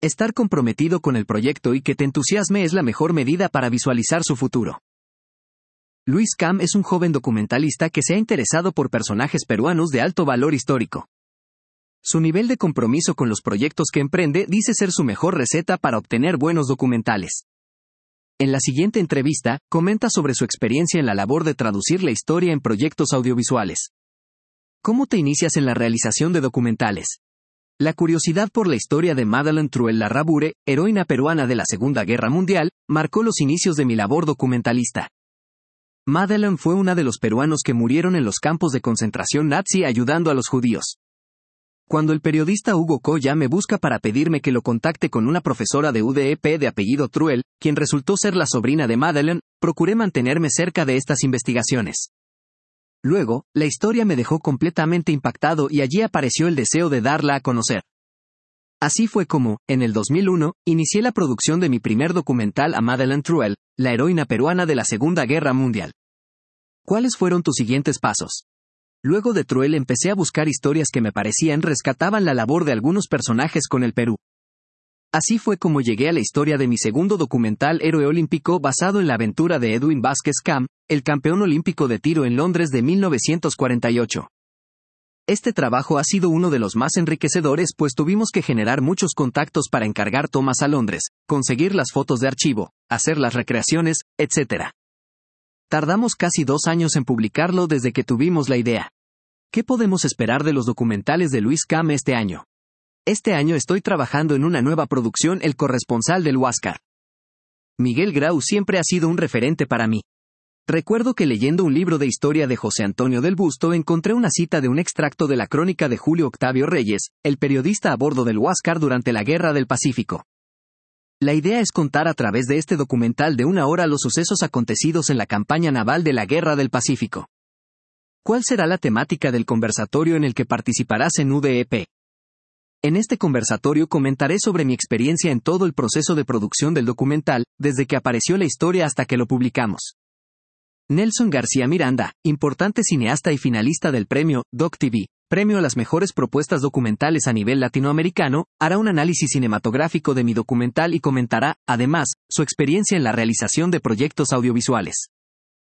Estar comprometido con el proyecto y que te entusiasme es la mejor medida para visualizar su futuro. Luis Cam es un joven documentalista que se ha interesado por personajes peruanos de alto valor histórico. Su nivel de compromiso con los proyectos que emprende dice ser su mejor receta para obtener buenos documentales. En la siguiente entrevista, comenta sobre su experiencia en la labor de traducir la historia en proyectos audiovisuales. ¿Cómo te inicias en la realización de documentales? La curiosidad por la historia de Madeleine Truel Larrabure, heroína peruana de la Segunda Guerra Mundial, marcó los inicios de mi labor documentalista. Madeleine fue una de los peruanos que murieron en los campos de concentración nazi ayudando a los judíos. Cuando el periodista Hugo Coya me busca para pedirme que lo contacte con una profesora de UDEP de apellido Truel, quien resultó ser la sobrina de Madeleine, procuré mantenerme cerca de estas investigaciones. Luego, la historia me dejó completamente impactado y allí apareció el deseo de darla a conocer. Así fue como, en el 2001, inicié la producción de mi primer documental a Madeleine Truel, la heroína peruana de la Segunda Guerra Mundial. ¿Cuáles fueron tus siguientes pasos? Luego de Truel empecé a buscar historias que me parecían rescataban la labor de algunos personajes con el Perú. Así fue como llegué a la historia de mi segundo documental Héroe Olímpico basado en la aventura de Edwin Vázquez Cam, el campeón olímpico de tiro en Londres de 1948. Este trabajo ha sido uno de los más enriquecedores pues tuvimos que generar muchos contactos para encargar tomas a Londres, conseguir las fotos de archivo, hacer las recreaciones, etc. Tardamos casi 2 años en publicarlo desde que tuvimos la idea. ¿Qué podemos esperar de los documentales de Luis Cam este año? Este año estoy trabajando en una nueva producción El corresponsal del Huáscar. Miguel Grau siempre ha sido un referente para mí. Recuerdo que leyendo un libro de historia de José Antonio del Busto encontré una cita de un extracto de la crónica de Julio Octavio Reyes, el periodista a bordo del Huáscar durante la Guerra del Pacífico. La idea es contar a través de este documental de 1 hora los sucesos acontecidos en la campaña naval de la Guerra del Pacífico. ¿Cuál será la temática del conversatorio en el que participarás en UDEP? En este conversatorio comentaré sobre mi experiencia en todo el proceso de producción del documental, desde que apareció la historia hasta que lo publicamos. Nelson García Miranda, importante cineasta y finalista del premio DocTV, premio a las mejores propuestas documentales a nivel latinoamericano, hará un análisis cinematográfico de mi documental y comentará, además, su experiencia en la realización de proyectos audiovisuales.